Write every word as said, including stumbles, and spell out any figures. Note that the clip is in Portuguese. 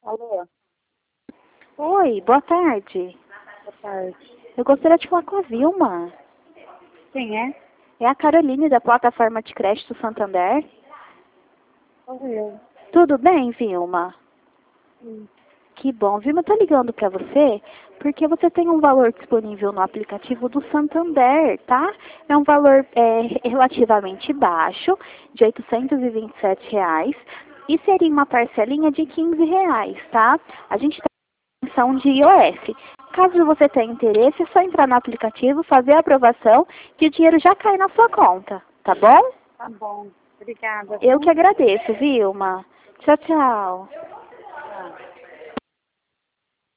Alô, Oi, boa tarde. boa tarde. Eu gostaria de falar com a Vilma. Quem é? É a Caroline da plataforma de crédito Santander. Sou eu. Tudo bem, Vilma? Sim. Que bom. Vilma, eu tô ligando para você porque você tem um valor disponível no aplicativo do Santander, tá? É um valor é, relativamente baixo, de oitocentos e vinte e sete reais, e seria uma parcelinha de quinze reais, tá? A gente tem função de iOS. Caso você tenha interesse, é só entrar no aplicativo, fazer a aprovação, que o dinheiro já cai na sua conta, tá bom? Tá bom. Obrigada, Eu que viu? agradeço, Vilma. Tchau, tchau. Tá.